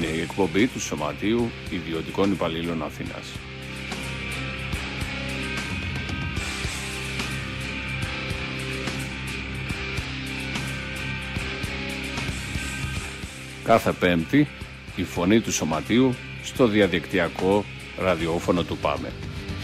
Είναι η εκπομπή του Σωματείου Ιδιωτικών Υπαλλήλων Αθήνας. Κάθε Πέμπτη η φωνή του Σωματείου στο διαδικτυακό ραδιόφωνο του ΠΑΜΕ.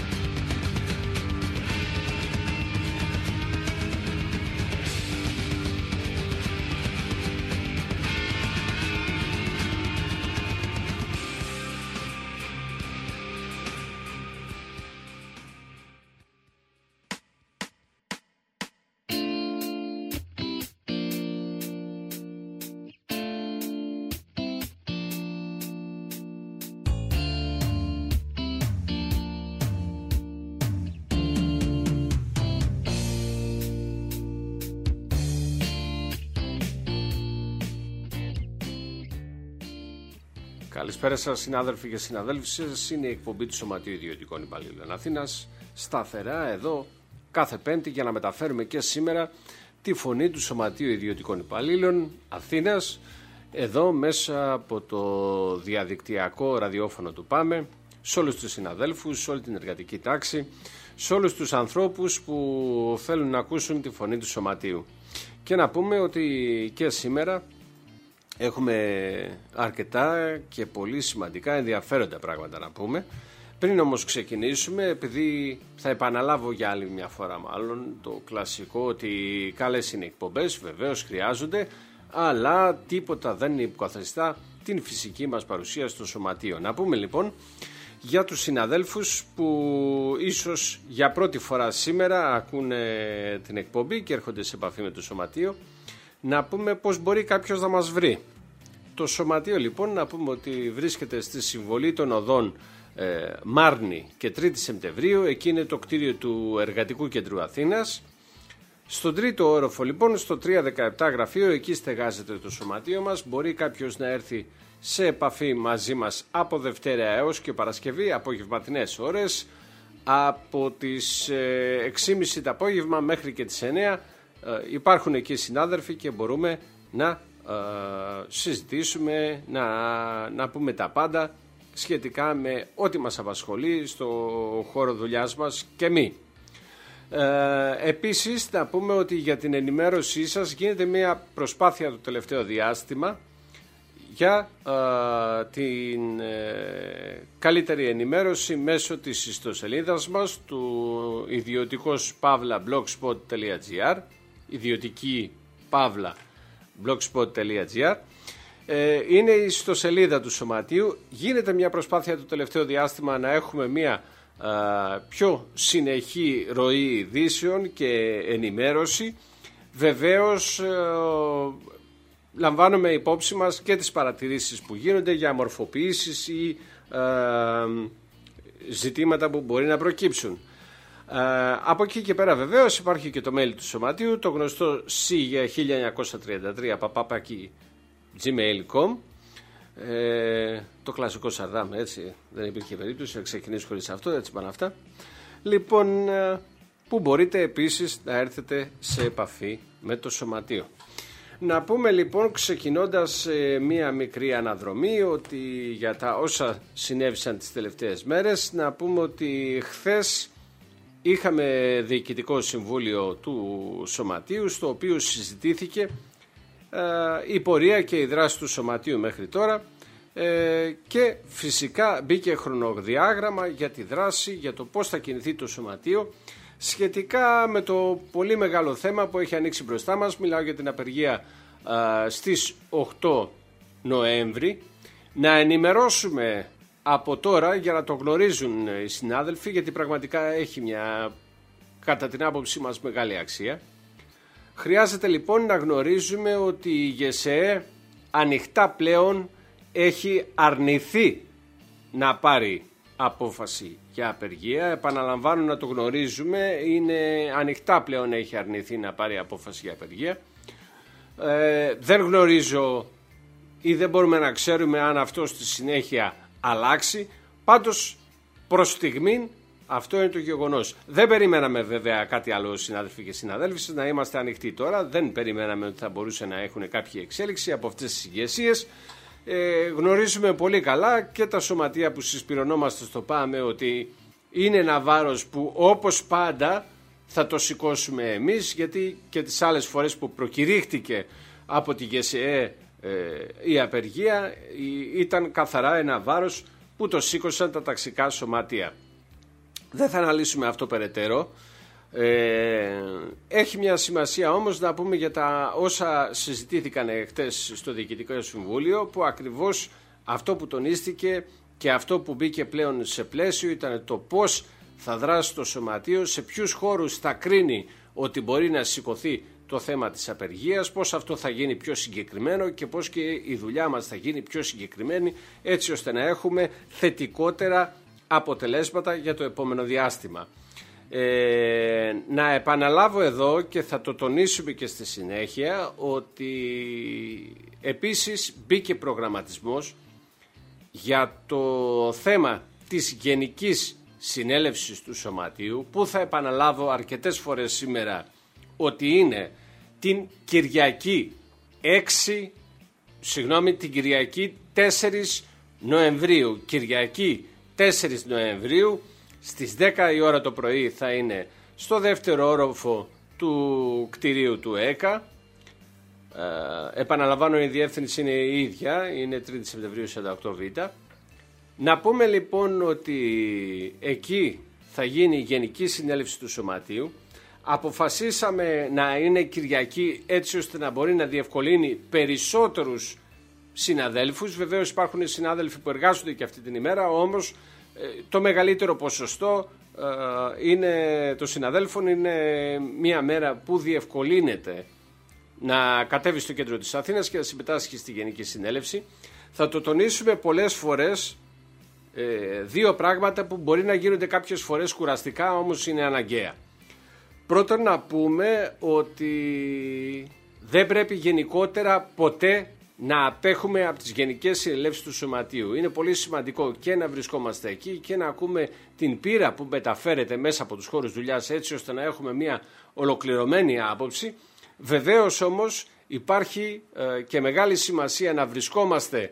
Καλησπέρα σας συνάδελφοι και συναδέλφισες, είναι η εκπομπή του Σωματείου Ιδιωτικών Υπαλλήλων Αθήνας, σταθερά εδώ κάθε Πέμπτη για να μεταφέρουμε και σήμερα τη φωνή του Σωματείου Ιδιωτικών Υπαλλήλων Αθήνας, εδώ μέσα από το διαδικτυακό ραδιόφωνο του ΠΑΜΕ, σε όλους τους συναδέλφους, σε όλη την εργατική τάξη, σε όλους τους ανθρώπους που θέλουν να ακούσουν τη φωνή του Σωματείου. Και να πούμε ότι και σήμερα έχουμε αρκετά και πολύ σημαντικά ενδιαφέροντα πράγματα να πούμε. Πριν όμως ξεκινήσουμε, επειδή θα επαναλάβω για άλλη μια φορά μάλλον το κλασικό ότι καλές είναι εκπομπές, βεβαίως χρειάζονται, αλλά τίποτα δεν υποκαθιστά την φυσική μας παρουσία στο Σωματείο. Να πούμε λοιπόν για τους συναδέλφους που ίσως για πρώτη φορά σήμερα ακούνε την εκπομπή και έρχονται σε επαφή με το Σωματείο, να πούμε πώς μπορεί κάποιος να μας βρει. Το Σωματείο λοιπόν να πούμε ότι βρίσκεται στη Συμβολή των Οδών Μάρνη και 3η Σεπτεμβρίου, εκεί είναι το κτίριο του Εργατικού Κέντρου Αθήνας. Στον τρίτο όροφο λοιπόν, στο 317 γραφείο, εκεί στεγάζεται το Σωματείο μας. Μπορεί κάποιος να έρθει σε επαφή μαζί μας από Δευτέρα έως και Παρασκευή, απογευματινές ώρες, από τις 6.30 το απόγευμα μέχρι και τις 9. Υπάρχουν εκεί συνάδελφοι και μπορούμε να συζητήσουμε, να πούμε τα πάντα σχετικά με ό,τι μας απασχολεί στο χώρο δουλειάς μας και μη. Επίσης να πούμε ότι για την ενημέρωσή σας γίνεται μια προσπάθεια το τελευταίο διάστημα για την καλύτερη ενημέρωση μέσω της ιστοσελίδας μας του ιδιωτικός-blogspot.gr, idiotiki-blogspot.gr. Είναι η ιστοσελίδα του Σωματείου. Γίνεται μια προσπάθεια το τελευταίο διάστημα να έχουμε μια πιο συνεχή ροή ειδήσεων και ενημέρωση. Βεβαίως λαμβάνουμε υπόψη μας και τις παρατηρήσεις που γίνονται για μορφοποιήσεις ή ζητήματα που μπορεί να προκύψουν. Από εκεί και πέρα βεβαίως υπάρχει και το mail του Σωματείου, το γνωστό c1933 το κλασικό Σαρδάμ, έτσι, δεν υπήρχε περίπτωση να ξεκινήσει χωρίς αυτό, έτσι πάνε αυτά. Λοιπόν, που μπορείτε επίσης να έρθετε σε επαφή με το Σωματείο. Να πούμε λοιπόν, ξεκινώντας μία μικρή αναδρομή, ότι για τα όσα συνέβησαν τις τελευταίες μέρες, να πούμε ότι χθες είχαμε διοικητικό συμβούλιο του Σωματείου, στο οποίο συζητήθηκε η πορεία και η δράση του Σωματείου μέχρι τώρα και φυσικά μπήκε χρονοδιάγραμμα για τη δράση, για το πώς θα κινηθεί το Σωματείο σχετικά με το πολύ μεγάλο θέμα που έχει ανοίξει μπροστά μας. Μιλάω για την απεργία στις 8 Νοέμβρη. Να ενημερώσουμε από τώρα για να το γνωρίζουν οι συνάδελφοι, γιατί πραγματικά έχει μια, κατά την άποψή μας, μεγάλη αξία. Χρειάζεται λοιπόν να γνωρίζουμε ότι η ΓΕΣΕΕ ανοιχτά πλέον έχει αρνηθεί να πάρει απόφαση για απεργία. Επαναλαμβάνω να το γνωρίζουμε, είναι ανοιχτά πλέον έχει αρνηθεί να πάρει απόφαση για απεργία. Δεν γνωρίζω ή δεν μπορούμε να ξέρουμε αν αυτό στη συνέχεια αλλάξει. Πάντως προς στιγμήν αυτό είναι το γεγονός. Δεν περιμέναμε βέβαια κάτι άλλο, συνάδελφοι και συναδέλφοι, να είμαστε ανοιχτοί τώρα. Δεν περιμέναμε ότι θα μπορούσε να έχουν κάποια εξέλιξη από αυτές τις ηγεσίες. γνωρίζουμε πολύ καλά και τα σωματεία που συσπυρωνόμαστε στο ΠΑΜΕ ότι είναι ένα βάρος που όπως πάντα θα το σηκώσουμε εμείς, γιατί και τις άλλες φορές που προκηρύχτηκε από τη ΓΕΣΕΕ η απεργία ήταν καθαρά ένα βάρος που το σήκωσαν τα ταξικά σωματεία. Δεν θα αναλύσουμε αυτό περαιτέρω. Έχει μια σημασία όμως να πούμε για τα όσα συζητήθηκαν χτες στο Διοικητικό Συμβούλιο, που ακριβώς αυτό που τονίστηκε και αυτό που μπήκε πλέον σε πλαίσιο ήταν το πώς θα δράσει το σωματείο, σε ποιους χώρους θα κρίνει ότι μπορεί να σηκωθεί το θέμα της απεργίας, πώς αυτό θα γίνει πιο συγκεκριμένο και πώς και η δουλειά μας θα γίνει πιο συγκεκριμένη, έτσι ώστε να έχουμε θετικότερα αποτελέσματα για το επόμενο διάστημα. Να επαναλάβω εδώ και θα το τονίσουμε και στη συνέχεια ότι επίσης μπήκε προγραμματισμός για το θέμα της Γενικής Συνέλευσης του Σωματείου, που θα επαναλάβω αρκετές φορές σήμερα ότι είναι την Κυριακή 4 Νοεμβρίου. Κυριακή 4 Νοεμβρίου στις 10 η ώρα το πρωί θα είναι στο δεύτερο όροφο του κτηρίου του ΕΚΑ. Επαναλαμβάνω, η διεύθυνση είναι η ίδια, είναι 3 Σεπτεμβρίου 48Β. Να πούμε λοιπόν ότι εκεί θα γίνει η Γενική Συνέλευση του Σωματείου. Αποφασίσαμε να είναι Κυριακή έτσι ώστε να μπορεί να διευκολύνει περισσότερους συναδέλφους. Βεβαίως υπάρχουν συνάδελφοι που εργάζονται και αυτή την ημέρα, όμως το μεγαλύτερο ποσοστό των συναδέλφων είναι μια μέρα που διευκολύνεται να κατέβει στο κέντρο της Αθήνας και να συμμετάσχει στη Γενική Συνέλευση. Θα το τονίσουμε πολλές φορές, δύο πράγματα που μπορεί να γίνονται κάποιες φορές κουραστικά, όμως είναι αναγκαία. Πρώτον, να πούμε ότι δεν πρέπει γενικότερα ποτέ να απέχουμε από τις γενικές συνελεύσεις του Σωματείου. Είναι πολύ σημαντικό και να βρισκόμαστε εκεί και να ακούμε την πείρα που μεταφέρεται μέσα από τους χώρους δουλειάς, έτσι ώστε να έχουμε μια ολοκληρωμένη άποψη. Βεβαίως όμως υπάρχει και μεγάλη σημασία να βρισκόμαστε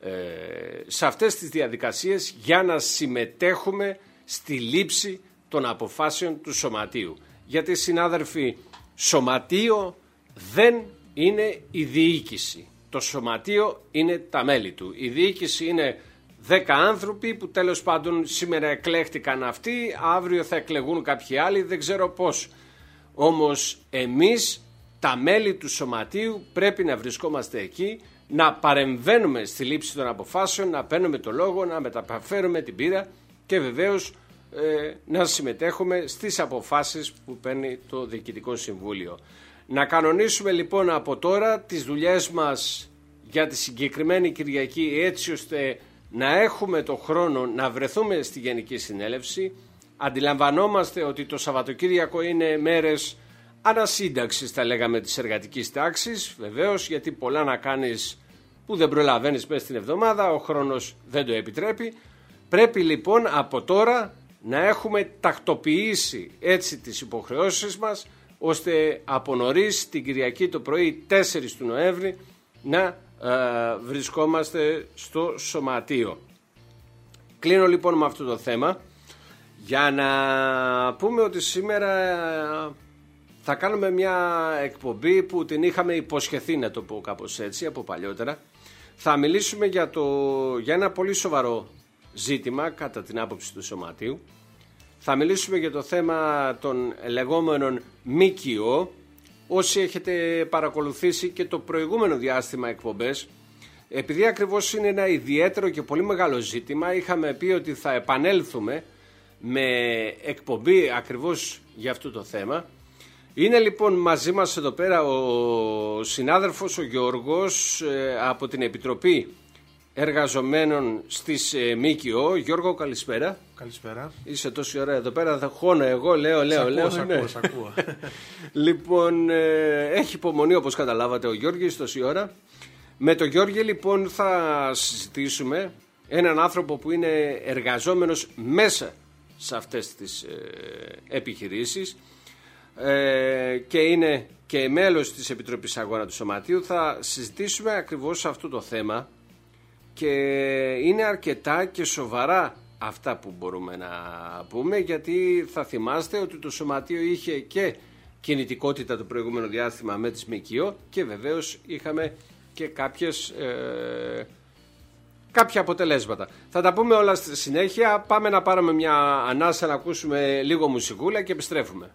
σε αυτές τις διαδικασίες για να συμμετέχουμε στη λήψη των αποφάσεων του Σωματείου. Γιατί, συνάδελφοι, Σωματείο δεν είναι η διοίκηση. Το Σωματείο είναι τα μέλη του. Η διοίκηση είναι 10 άνθρωποι που τέλος πάντων σήμερα εκλέχτηκαν αυτοί, αύριο θα εκλεγούν κάποιοι άλλοι, δεν ξέρω πώς. Όμως εμείς, τα μέλη του Σωματείου, πρέπει να βρισκόμαστε εκεί, να παρεμβαίνουμε στη λήψη των αποφάσεων, να παίρνουμε το λόγο, να μεταφέρουμε την πείρα και βεβαίως να συμμετέχουμε στις αποφάσεις που παίρνει το Διοικητικό Συμβούλιο. Να κανονίσουμε λοιπόν από τώρα τις δουλειές μας για τη συγκεκριμένη Κυριακή, έτσι ώστε να έχουμε το χρόνο να βρεθούμε στη Γενική Συνέλευση. Αντιλαμβανόμαστε ότι το Σαββατοκύριακο είναι μέρες ανασύνταξης, θα λέγαμε, της εργατικής τάξης, βεβαίως, γιατί πολλά να κάνεις που δεν προλαβαίνεις μέσα στην εβδομάδα, ο χρόνος δεν το επιτρέπει. Πρέπει λοιπόν από τώρα να έχουμε τακτοποιήσει έτσι τις υποχρεώσεις μας, ώστε από νωρίς την Κυριακή το πρωί 4 του Νοέμβρη να βρισκόμαστε στο Σωματείο. Κλείνω λοιπόν με αυτό το θέμα για να πούμε ότι σήμερα θα κάνουμε μια εκπομπή που την είχαμε υποσχεθεί, να το πω κάπως έτσι, από παλιότερα. Θα μιλήσουμε για ένα πολύ σοβαρό ζήτημα κατά την άποψη του Σωματείου. Θα μιλήσουμε για το θέμα των λεγόμενων ΜΚΟ. Όσοι έχετε παρακολουθήσει και το προηγούμενο διάστημα εκπομπές, επειδή ακριβώς είναι ένα ιδιαίτερο και πολύ μεγάλο ζήτημα, είχαμε πει ότι θα επανέλθουμε με εκπομπή ακριβώς για αυτό το θέμα. Είναι λοιπόν μαζί μας εδώ πέρα ο συνάδελφος ο Γιώργος από την Επιτροπή Εργαζομένων στις ΜΚΟ. Γιώργο, καλησπέρα. Καλησπέρα. Είσαι τόση ώρα εδώ πέρα, θα χώνω εγώ, λέω. Σ' ακούω. Λοιπόν, έχει υπομονή όπως καταλάβατε ο Γιώργης τόση ώρα. Με τον Γιώργη λοιπόν θα συζητήσουμε έναν άνθρωπο που είναι εργαζόμενος μέσα σε αυτές τις επιχειρήσεις και είναι και μέλος της Επιτροπής Αγώνα του Σωματείου. Θα συζητήσουμε ακριβώς αυτό το θέμα και είναι αρκετά και σοβαρά αυτά που μπορούμε να πούμε, γιατί θα θυμάστε ότι το Σωματείο είχε και κινητικότητα το προηγούμενο διάστημα με τις ΜΚΟ και βεβαίως είχαμε και κάποια αποτελέσματα. Θα τα πούμε όλα στη συνέχεια. Πάμε να πάρουμε μια ανάσα, να ακούσουμε λίγο μουσικούλα και επιστρέφουμε.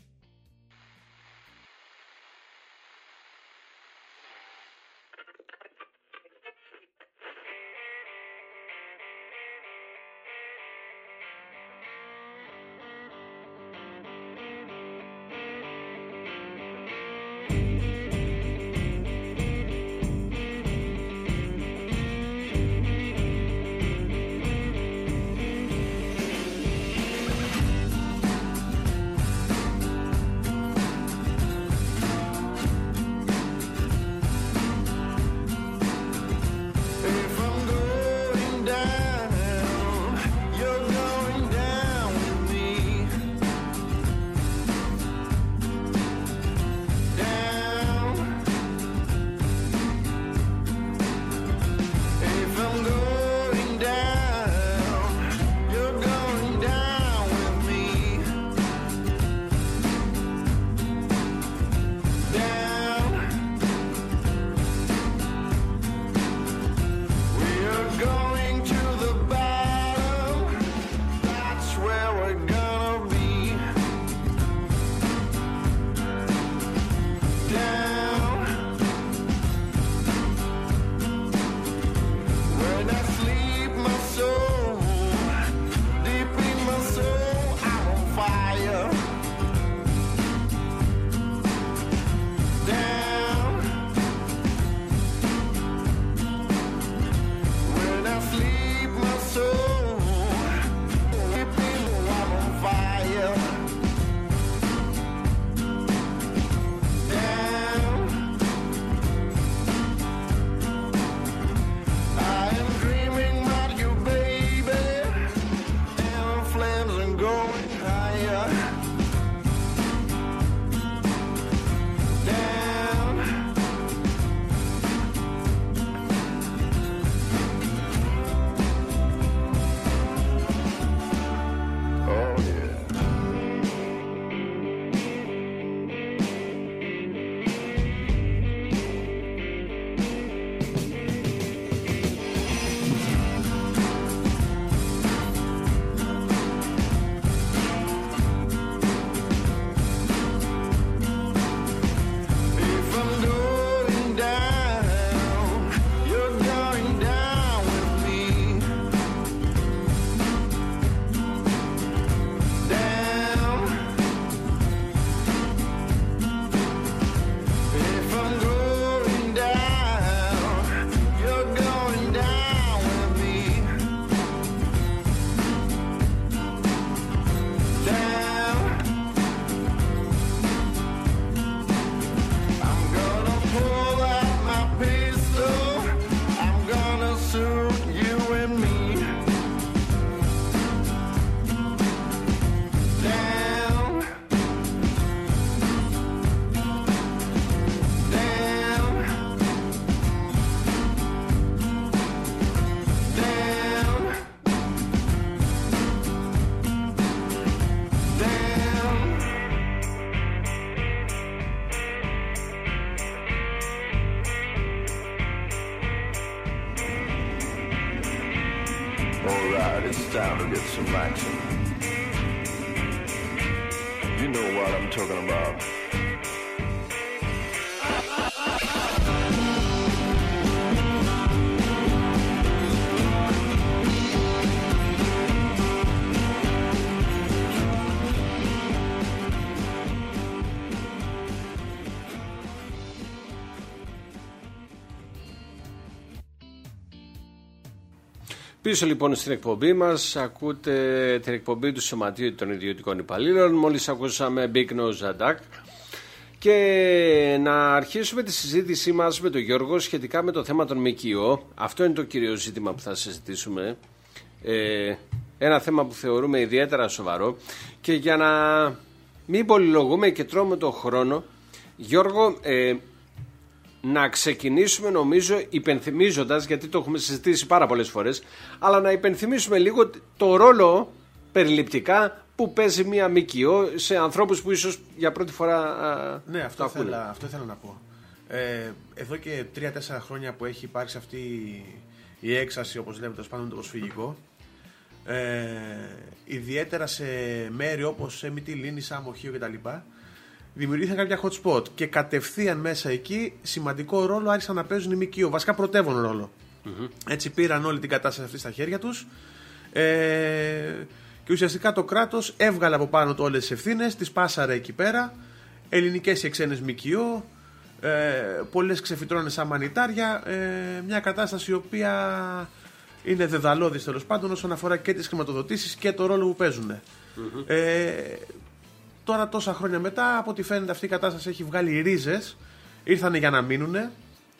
Alright, it's time to get some action. You know what I'm talking about. Πίσω λοιπόν στην εκπομπή μας, ακούτε την εκπομπή του Σωματείου των Ιδιωτικών Υπαλλήλων. Μόλις ακούσαμε Big Nose Attack. Και να αρχίσουμε τη συζήτησή μας με τον Γιώργο σχετικά με το θέμα των ΜΚΟ. Αυτό είναι το κύριο ζήτημα που θα συζητήσουμε. Ένα θέμα που θεωρούμε ιδιαίτερα σοβαρό. Και για να μην πολυλογούμε και τρώμε τον χρόνο, Γιώργο, να ξεκινήσουμε, νομίζω, υπενθυμίζοντας, γιατί το έχουμε συζητήσει πάρα πολλές φορές, αλλά να υπενθυμίσουμε λίγο το ρόλο περιληπτικά που παίζει μια ΜΚΟ σε ανθρώπους που ίσως για πρώτη φορά ναι, αυτό ήθελα να πω. Εδώ και 3-4 χρόνια που έχει υπάρξει αυτή η έξαρση, όπως λέμε, τέλος πάντων το προσφυγικό, ιδιαίτερα σε μέρη όπως Μυτιλήνη, Σάμο, Χίο κτλ. Δημιουργήθηκαν κάποια hot spot και κατευθείαν μέσα εκεί σημαντικό ρόλο άρχισαν να παίζουν οι ΜΚΟ. Βασικά πρωτεύον ρόλο. Έτσι πήραν όλη την κατάσταση αυτή στα χέρια τους και ουσιαστικά το κράτος έβγαλε από πάνω του όλες τις ευθύνες, τις πάσαρε εκεί πέρα, ελληνικές και ξένες ΜΚΟ, πολλές ξεφυτρώνε σαν μανιτάρια, μια κατάσταση η οποία είναι δεδαλώδης τέλος πάντων όσον αφορά και τις χρηματοδοτήσεις και το ρόλο που παίζουν. Τώρα τόσα χρόνια μετά, από ό,τι φαίνεται αυτή η κατάσταση έχει βγάλει ρίζες, ήρθανε για να μείνουνε.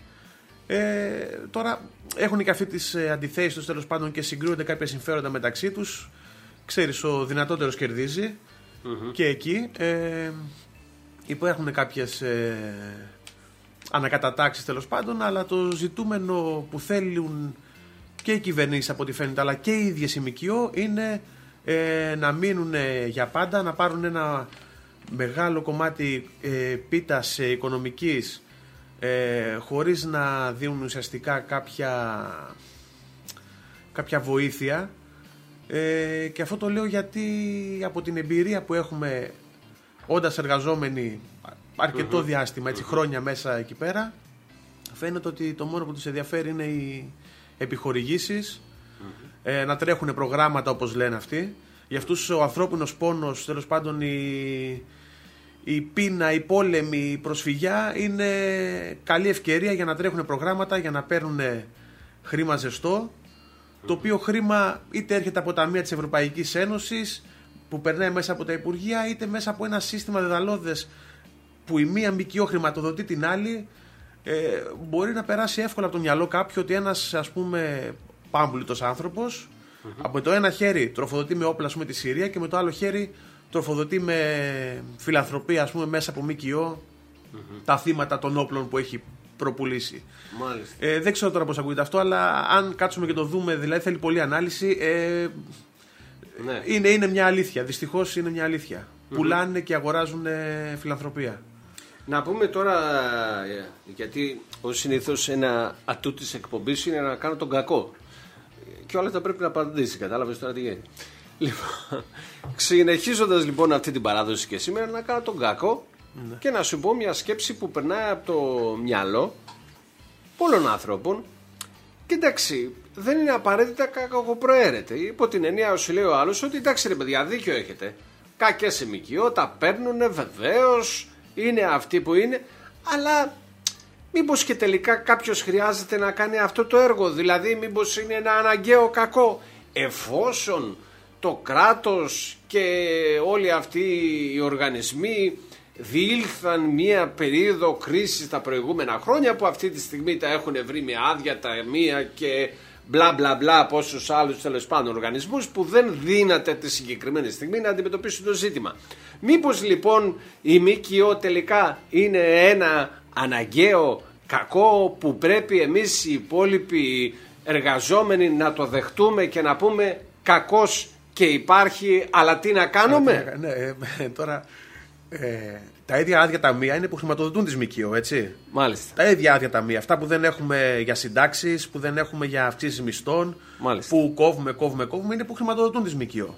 Τώρα έχουν και αυτή τις αντιθέσεις τους τέλος πάντων και συγκρούονται κάποια συμφέροντα μεταξύ τους. Ξέρεις, ο δυνατότερος κερδίζει και εκεί υπάρχουν κάποιες ανακατατάξεις τέλος πάντων, αλλά το ζητούμενο που θέλουν και οι κυβερνήσεις από ό,τι φαίνεται αλλά και οι ίδιες οι ΜΚΟ είναι να μείνουν για πάντα, να πάρουν ένα μεγάλο κομμάτι πίτας οικονομικής χωρίς να δίνουν ουσιαστικά κάποια βοήθεια, και αυτό το λέω γιατί από την εμπειρία που έχουμε όντας εργαζόμενοι αρκετό διάστημα, έτσι, χρόνια μέσα εκεί πέρα, φαίνεται ότι το μόνο που τους ενδιαφέρει είναι οι επιχορηγήσεις, να τρέχουν προγράμματα όπως λένε αυτοί. Για αυτούς ο ανθρώπινος πόνος, τέλος πάντων η πείνα, η πόλεμη, η προσφυγιά είναι καλή ευκαιρία για να τρέχουν προγράμματα, για να παίρνουν χρήμα ζεστό, το οποίο χρήμα είτε έρχεται από ταμεία της Ευρωπαϊκής Ένωσης που περνάει μέσα από τα Υπουργεία, είτε μέσα από ένα σύστημα δεδαλώδες που η μία ΜΚΟ χρηματοδοτεί την άλλη. Μπορεί να περάσει εύκολα από το μυαλό κάποιου ότι ένας, ας πούμε, πάμπολιτος άνθρωπος από το ένα χέρι τροφοδοτεί με όπλα, ας πούμε, τη Συρία και με το άλλο χέρι τροφοδοτεί με φιλανθρωπία, ας πούμε, μέσα από ΜΚΟ τα θύματα των όπλων που έχει προπουλήσει. Δεν ξέρω τώρα πώς ακούγεται αυτό, αλλά αν κάτσουμε και το δούμε, δηλαδή θέλει πολλή ανάλυση. Ναι. Είναι μια αλήθεια. Δυστυχώς είναι μια αλήθεια. Πουλάνε και αγοράζουν φιλανθρωπία. Να πούμε τώρα, γιατί ως συνήθως ένα ατού της εκπομπής είναι να κάνω τον κακό. Και όλα τα πρέπει να απαντήσει, κατάλαβες τώρα τι γίνεται. Λοιπόν, συνεχίζοντας λοιπόν αυτή την παράδοση και σήμερα, να κάνω τον κακό και να σου πω μια σκέψη που περνάει από το μυαλό πολλών ανθρώπων. Και εντάξει, δεν είναι απαραίτητα κακοπροαίρετη. Υπό την έννοια, σου λέει ο άλλος, ότι εντάξει ρε παιδιά, δίκιο έχετε. Κακές ΜΚΟ, τα παίρνουνε βεβαίως, είναι αυτοί που είναι, αλλά μήπως και τελικά κάποιος χρειάζεται να κάνει αυτό το έργο? Δηλαδή μήπως είναι ένα αναγκαίο κακό, εφόσον το κράτος και όλοι αυτοί οι οργανισμοί διήλθαν μια περίοδο κρίσης τα προηγούμενα χρόνια, που αυτή τη στιγμή τα έχουν βρει με άδεια τα μία και μπλα μπλα μπλα από όσους άλλους τέλος πάντων οργανισμούς που δεν δύναται τη συγκεκριμένη στιγμή να αντιμετωπίσουν το ζήτημα. Μήπως λοιπόν η ΜΚΟ τελικά είναι ένα αναγκαίο κακό που πρέπει εμείς οι υπόλοιποι εργαζόμενοι να το δεχτούμε και να πούμε κακός και υπάρχει, αλλά τι να κάνουμε? Ναι, τώρα τα ίδια άδεια ταμεία είναι που χρηματοδοτούν τις ΜΚΟ, έτσι. Μάλιστα. Τα ίδια άδεια ταμεία, αυτά που δεν έχουμε για συντάξεις, που δεν έχουμε για αυξήσεις μισθών, μάλιστα, που κόβουμε, είναι που χρηματοδοτούν τις ΜΚΟ.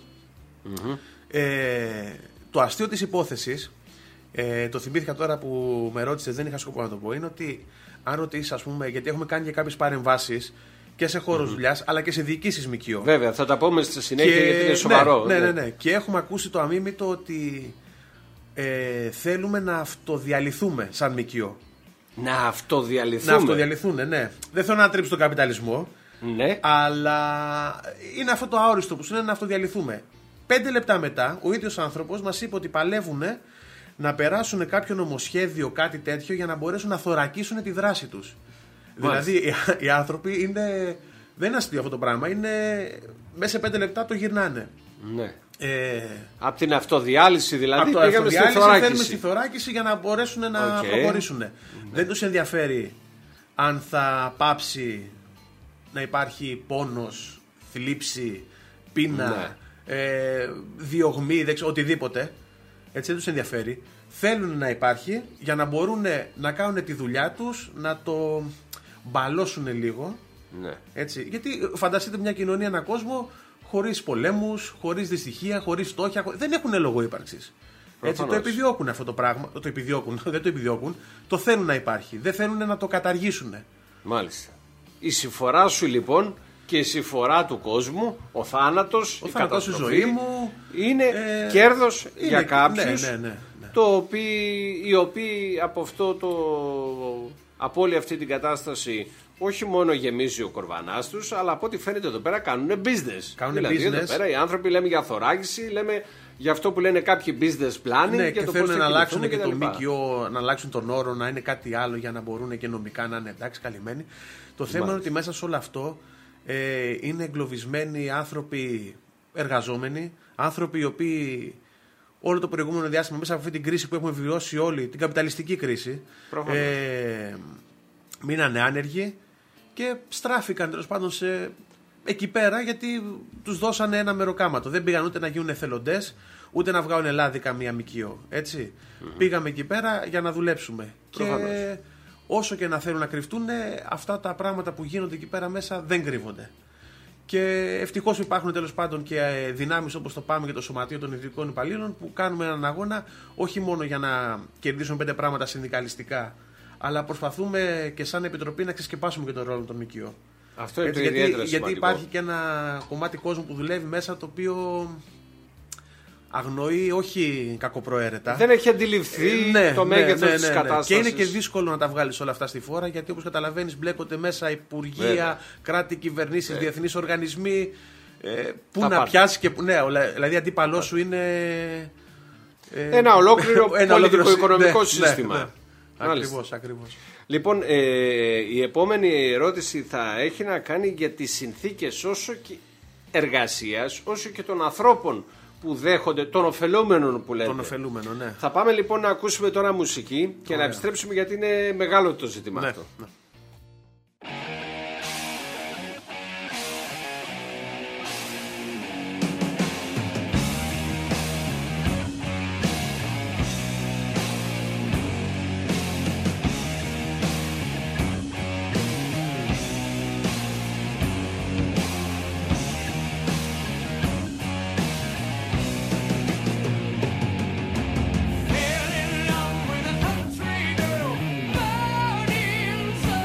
Το αστείο της υπόθεσης, το θυμήθηκα τώρα που με ρώτησες, δεν είχα σκοπό να το πω, είναι ότι αν ρωτήσεις, ας πούμε, γιατί έχουμε κάνει και κάποιες παρεμβάσεις και σε χώρους δουλειάς αλλά και σε διοικήσεις ΜΚΟ. Βέβαια, θα τα πούμε στη συνέχεια γιατί είναι σοβαρό. Ναι. Και έχουμε ακούσει το αμίμητο ότι θέλουμε να αυτοδιαλυθούμε σαν ΜΚΟ. Να αυτοδιαλυθούμε. Να αυτοδιαλυθούν, ναι. Δεν θέλω να τρίψω τον καπιταλισμό. Ναι. Αλλά είναι αυτό το αόριστο που σου είναι να αυτοδιαλυθούμε. 5 λεπτά μετά, ο ίδιος άνθρωπος μας είπε ότι παλεύουν να περάσουν κάποιο νομοσχέδιο, κάτι τέτοιο, για να μπορέσουν να θωρακίσουν τη δράση τους. Μάλιστα. Δηλαδή οι άνθρωποι είναι. Δεν είναι αστείο αυτό το πράγμα. Είναι. Μέσα σε 5 λεπτά το γυρνάνε. Ναι. Από την αυτοδιάλυση δηλαδή, από το πήγαμε στη θωράκιση. φέρνουμε στη θωράκιση για να μπορέσουν να προχωρήσουν. Δεν τους ενδιαφέρει αν θα πάψει να υπάρχει πόνος, θλίψη, πείνα, διωγμή, οτιδήποτε. Έτσι δεν τους ενδιαφέρει. Θέλουν να υπάρχει για να μπορούν να κάνουν τη δουλειά τους, να το μπαλώσουν λίγο. Ναι. Έτσι. Γιατί φανταστείτε μια κοινωνία, έναν κόσμο χωρίς πολέμους, χωρίς δυστυχία, χωρίς φτώχεια. Δεν έχουν λόγο ύπαρξης. Έτσι, το επιδιώκουν αυτό το πράγμα. Το επιδιώκουν, δεν το επιδιώκουν. Το θέλουν να υπάρχει. Δεν θέλουν να το καταργήσουν. Μάλιστα. Η συμφορά σου λοιπόν και η συμφορά του κόσμου, ο θάνατος, η καταστροφή, η ζωή μου, είναι κέρδος για κάποιους, ναι. οι οποίοι από όλη αυτή την κατάσταση όχι μόνο γεμίζει ο κορβανάς τους, αλλά από ό,τι φαίνεται εδώ πέρα κάνουν business. Δηλαδή εδώ πέρα οι άνθρωποι λέμε για θωράκιση, λέμε για αυτό που λένε κάποιοι business planning. Ναι, και το θέλουν να αλλάξουν και το ΜΚΟ, να αλλάξουν τον όρο, να είναι κάτι άλλο για να μπορούν και νομικά να είναι εντάξει, καλυμμένοι. Το θέμα είναι ότι μέσα σε όλο αυτό είναι εγκλωβισμένοι άνθρωποι εργαζόμενοι, άνθρωποι οι οποίοι όλο το προηγούμενο διάστημα μέσα από αυτή την κρίση που έχουμε βιώσει όλοι, την καπιταλιστική κρίση, μείνανε άνεργοι και στράφηκαν τέλος πάντων εκεί πέρα γιατί τους δώσανε ένα μεροκάματο. Δεν πήγαν ούτε να γίνουν εθελοντές, ούτε να βγάλουν Ελλάδα καμία ΜΚΟ. Έτσι. Πήγαμε εκεί πέρα για να δουλέψουμε. Προφανώς. Και όσο και να θέλουν να κρυφτούν, αυτά τα πράγματα που γίνονται εκεί πέρα μέσα δεν κρύβονται. Και ευτυχώς υπάρχουν τέλος πάντων και δυνάμεις όπως το ΠΑΜ και το Σωματείο των Ιδρυτικών Υπαλλήλων που κάνουμε έναν αγώνα όχι μόνο για να κερδίσουμε 5 πράγματα συνδικαλιστικά, αλλά προσπαθούμε και σαν Επιτροπή να ξεσκεπάσουμε και τον ρόλο των ΜΚΟ. Αυτό είναι το ιδιαίτερα σημαντικό. Γιατί υπάρχει και ένα κομμάτι κόσμου που δουλεύει μέσα το οποίο αγνοεί όχι κακοπροαίρετα. Δεν έχει αντιληφθεί το μέγεθος της κατάστασης. Και είναι και δύσκολο να τα βγάλεις όλα αυτά στη φόρα γιατί όπως καταλαβαίνεις μπλέκονται μέσα υπουργεία, κράτη, κυβερνήσεις, διεθνείς οργανισμοί. Πού να πιάσει και πού. Ναι, δηλαδή αντίπαλό σου είναι. Ένα ολόκληρο πολιτικο-οικονομικό σύστημα. Ναι. Ακριβώς. Λοιπόν, η επόμενη ερώτηση θα έχει να κάνει για τις συνθήκες όσο και εργασίας, όσο και των ανθρώπων που δέχονται, των ωφελούμενων που λέτε. Των ωφελούμενων, ναι. Θα πάμε λοιπόν να ακούσουμε τώρα μουσική και να επιστρέψουμε γιατί είναι μεγάλο το ζήτημα αυτό. Ναι. Fell in love with a country girl, born in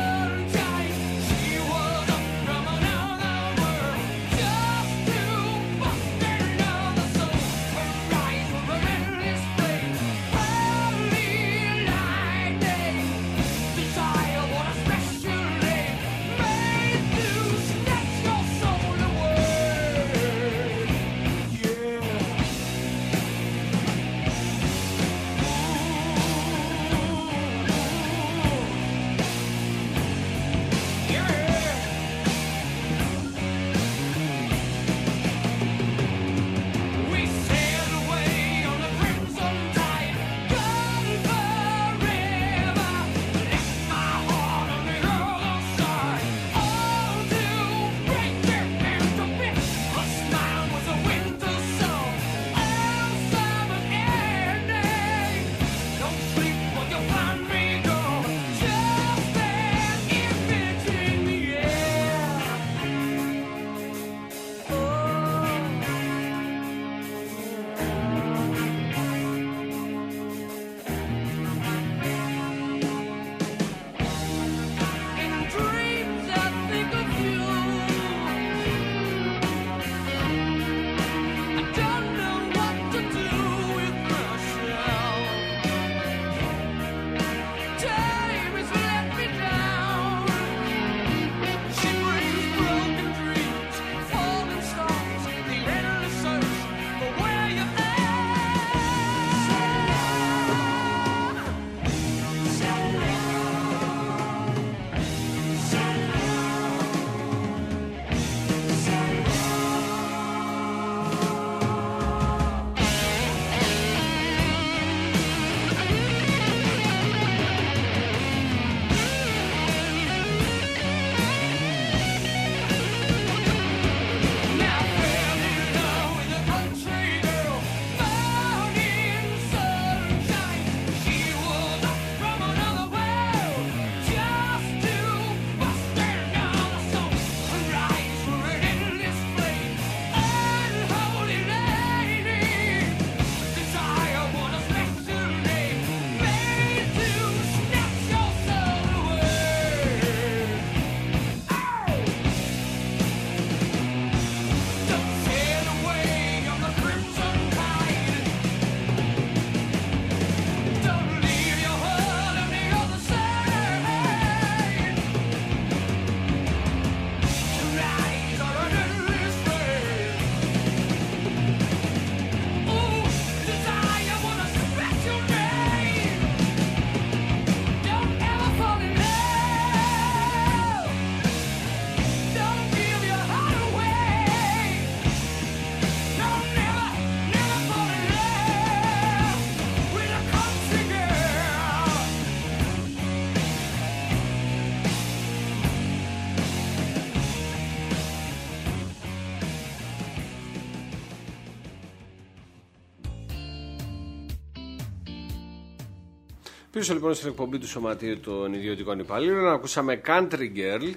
Πίσω λοιπόν στην εκπομπή του Σωματείου των Ιδιωτικών Υπαλλήλων ακούσαμε Country Girl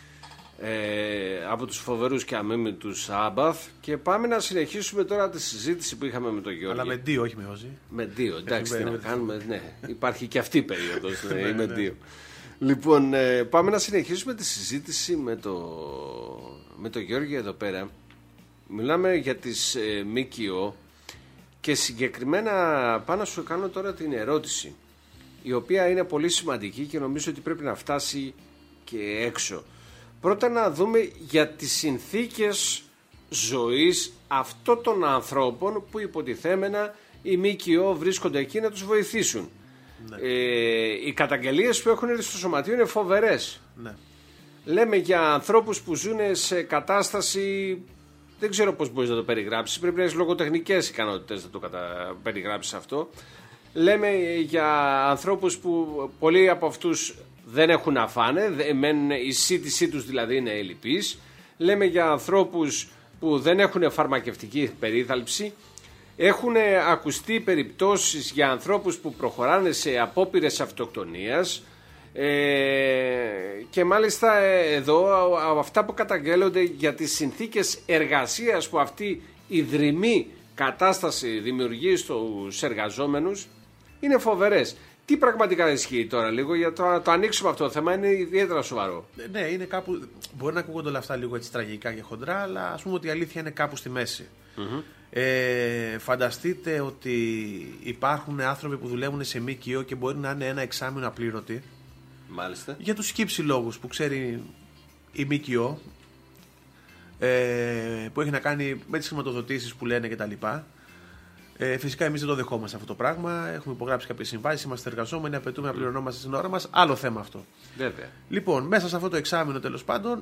από τους φοβερούς και αμήμητους Άμπαθ και πάμε να συνεχίσουμε τώρα τη συζήτηση που είχαμε με τον Γιώργη. Αλλά με δύο, όχι με Όζη. Με δύο, εντάξει, τι να κάνουμε, ναι, υπάρχει και αυτή η περίοδος, ναι, με δύο. Λοιπόν, πάμε να συνεχίσουμε τη συζήτηση με τον Γιώργη εδώ πέρα. Μιλάμε για τις ΜΚΟ και συγκεκριμένα πάνω σου κάνω τώρα την ερώτηση, η οποία είναι πολύ σημαντική και νομίζω ότι πρέπει να φτάσει και έξω. Πρώτα να δούμε για τις συνθήκες ζωής αυτών των ανθρώπων που υποτιθέμενα οι ΜΚΟ βρίσκονται εκεί να τους βοηθήσουν. Ναι. Οι καταγγελίες που έχουν έρθει στο Σωματείο είναι φοβερές. Ναι. Λέμε για ανθρώπους που ζουν σε κατάσταση, δεν ξέρω πώς μπορείς να το περιγράψεις, πρέπει να έχεις λογοτεχνικές ικανότητες να το περιγράψεις αυτό. Λέμε για ανθρώπους που πολλοί από αυτούς δεν έχουν να φάνε, η σύντησή τους δηλαδή είναι ελλειπής. Λέμε για ανθρώπους που δεν έχουν φαρμακευτική περίθαλψη. Έχουν ακουστεί περιπτώσεις για ανθρώπους που προχωράνε σε απόπειρες αυτοκτονίας και μάλιστα εδώ αυτά που καταγγέλλονται για τις συνθήκες εργασίας που αυτή η δρυμή κατάσταση δημιουργεί στους εργαζόμενους είναι φοβερές. Τι πραγματικά ισχύει τώρα λίγο, για το ανοίξουμε αυτό το θέμα, είναι ιδιαίτερα σοβαρό. Ναι, είναι κάπου, μπορεί να ακούγονται όλα αυτά λίγο έτσι τραγικά και χοντρά, αλλά ας πούμε ότι η αλήθεια είναι κάπου στη μέση. Mm-hmm. Φανταστείτε ότι υπάρχουν άνθρωποι που δουλεύουν σε ΜΚΟ και μπορεί να είναι ένα εξάμηνο απλήρωτοι. Μάλιστα. Για τους σκύψη λόγους που ξέρει η ΜΚΟ, που έχει να κάνει με τις χρηματοδοτήσεις που λένε κτλ. Φυσικά εμείς δεν το δεχόμαστε αυτό το πράγμα. Έχουμε υπογράψει κάποιες συμβάσεις, είμαστε εργαζόμενοι, απαιτούμε να πληρωνόμαστε στην ώρα μας. Άλλο θέμα αυτό. Βέβαια. Λοιπόν, μέσα σε αυτό το εξάμηνο τέλος πάντων,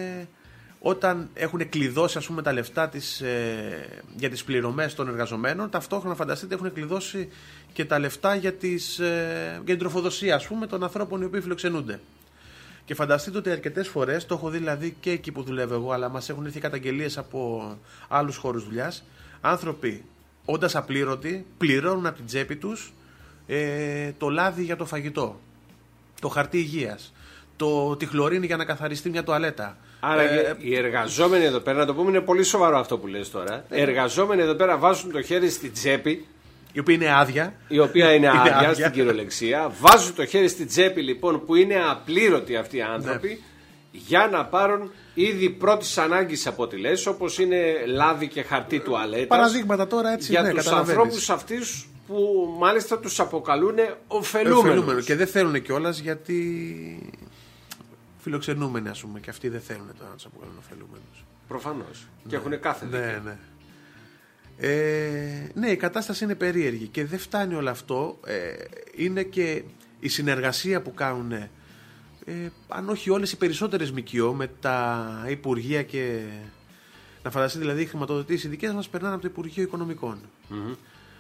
όταν έχουν κλειδώσει ας πούμε, τα λεφτά για τις πληρωμές των εργαζομένων, ταυτόχρονα φανταστείτε έχουν κλειδώσει και τα λεφτά για την τροφοδοσία ας πούμε, των ανθρώπων οι οποίοι φιλοξενούνται. Και φανταστείτε ότι αρκετές φορές, το έχω δει δηλαδή και εκεί που δουλεύω εγώ, αλλά μας έχουν έρθει καταγγελίες από άλλους χώρους δουλειάς, άνθρωποι όντας απλήρωτοι πληρώνουν από την τσέπη τους το λάδι για το φαγητό, το χαρτί υγείας, τη χλωρίνη για να καθαριστεί μια τουαλέτα. Άρα οι εργαζόμενοι εδώ πέρα, να το πούμε, είναι πολύ σοβαρό αυτό που λες τώρα. Οι εργαζόμενοι εδώ πέρα βάζουν το χέρι στην τσέπη, η οποία είναι άδεια. Η οποία είναι άδεια στην κυριολεξία. Βάζουν το χέρι στην τσέπη λοιπόν που είναι απλήρωτοι αυτοί οι άνθρωποι, ναι, για να πάρουν είδη πρώτης ανάγκης από ό,τι λες, όπως είναι λάδι και χαρτί τουαλέτας. Παραδείγματα τώρα έτσι, για ναι, τους ανθρώπους αυτούς που μάλιστα τους αποκαλούν ωφελούμενους. Και δεν θέλουν κιόλας γιατί φιλοξενούμενοι ας πούμε, και αυτοί δεν θέλουν τώρα να τους αποκαλούν ωφελούμενους. Προφανώς. Ναι. Και έχουν κάθε δίκιο. Ναι, ναι. Ναι, η κατάσταση είναι περίεργη και δεν φτάνει όλο αυτό. Είναι και η συνεργασία που κάνουν, αν όχι όλες οι περισσότερες ΜΚΟ με τα Υπουργεία και να φανταστείτε δηλαδή οι χρηματοδοτήσεις οι δικές μας περνάνε από το Υπουργείο Οικονομικών. Mm-hmm.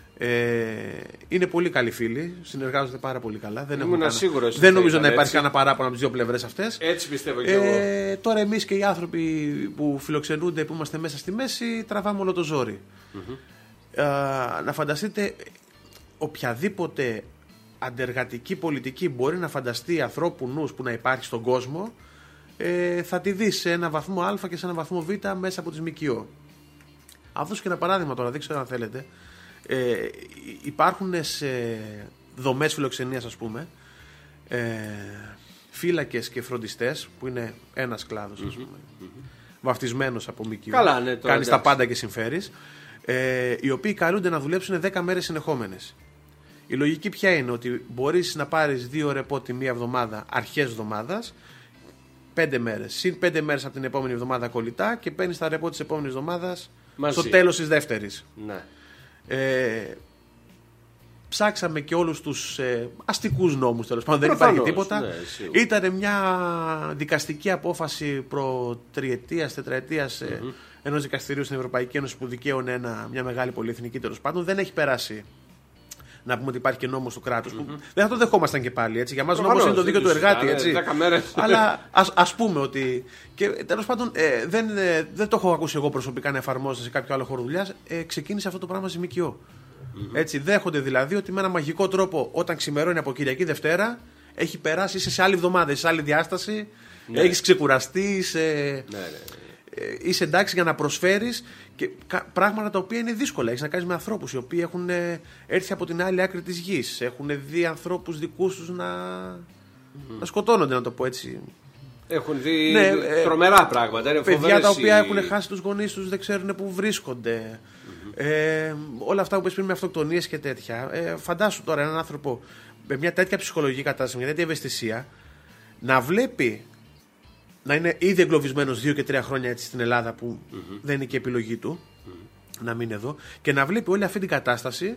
Είναι πολύ καλοί φίλοι, συνεργάζονται πάρα πολύ καλά. Δεν νομίζω να υπάρχει κανένα παράπονο από τις δύο πλευρές αυτές. Έτσι πιστεύω και εγώ. Τώρα εμείς και οι άνθρωποι που φιλοξενούνται, που είμαστε μέσα στη μέση, τραβάμε όλο το ζόρι. Mm-hmm. Να φανταστείτε οποιαδήποτε αντεργατική πολιτική μπορεί να φανταστεί ανθρώπου νους που να υπάρχει στον κόσμο, θα τη δει σε ένα βαθμό Α και σε ένα βαθμό Β μέσα από τις ΜΚΟ. Θα δώσω και ένα παράδειγμα τώρα, δεν ξέρω αν θέλετε. Υπάρχουν σε δομές φιλοξενίας ας πούμε φύλακες και φροντιστές που είναι ένας κλάδος ας πούμε, βαφτισμένος από ΜΚΟ. Καλά, ναι, τώρα, κάνεις τα πάντα και συμφέρεις, οι οποίοι καλούνται να δουλέψουν 10 μέρες συνεχόμενες. Η λογική ποια είναι? Ότι μπορείς να πάρεις 2 ρεπό τη μία εβδομάδα αρχές εβδομάδας, 5 μέρες, συν 5 μέρες από την επόμενη εβδομάδα κολλητά και παίρνεις τα ρεπό της επόμενης εβδομάδας στο τέλος της δεύτερης. Ναι. Ψάξαμε και όλους τους αστικούς νόμους, τέλος πάντων, δεν υπάρχει τίποτα. Ναι, ήταν μια δικαστική απόφαση προ-τριετίας, τετραετίας ενός δικαστηρίου στην Ευρωπαϊκή Ένωση που δικαίωνε μια μεγάλη πολυεθνική, τέλος πάντων. Δεν έχει περάσει. Να πούμε ότι υπάρχει και νόμος του κράτους που δεν θα το δεχόμασταν και πάλι. Έτσι. Για μας νόμος είναι το δίκαιο του εργάτη. Έτσι. Αλλά ας πούμε ότι. Και τέλος πάντων δεν το έχω ακούσει εγώ προσωπικά να εφαρμόζεται σε κάποιο άλλο χώρο δουλειάς. Ξεκίνησε αυτό το πράγμα στη ΜΚΟ. Έτσι, δέχονται δηλαδή ότι με ένα μαγικό τρόπο όταν ξημερώνει από Κυριακή Δευτέρα έχει περάσει, είσαι σε άλλη εβδομάδα, είσαι σε άλλη διάσταση, έχεις ξεκουραστεί, είσαι εντάξει για να προσφέρεις και πράγματα τα οποία είναι δύσκολα. Έχεις να κάνεις με ανθρώπους οι οποίοι έχουν έρθει από την άλλη άκρη της γης, έχουν δει ανθρώπους δικούς τους να σκοτώνονται, να το πω έτσι. Έχουν δει τρομερά πράγματα. Είναι παιδιά τα οποία έχουν χάσει τους γονείς τους, δεν ξέρουν πού βρίσκονται. Όλα αυτά που πες πριν με αυτοκτονίες και τέτοια. Φαντάσου τώρα έναν άνθρωπο με μια τέτοια ψυχολογική κατάσταση, μια τέτοια ευαισθησία, να βλέπει να είναι ήδη εγκλωβισμένος 2 και 3 χρόνια έτσι στην Ελλάδα, που δεν είναι και επιλογή του να μείνει εδώ, και να βλέπει όλη αυτή την κατάσταση,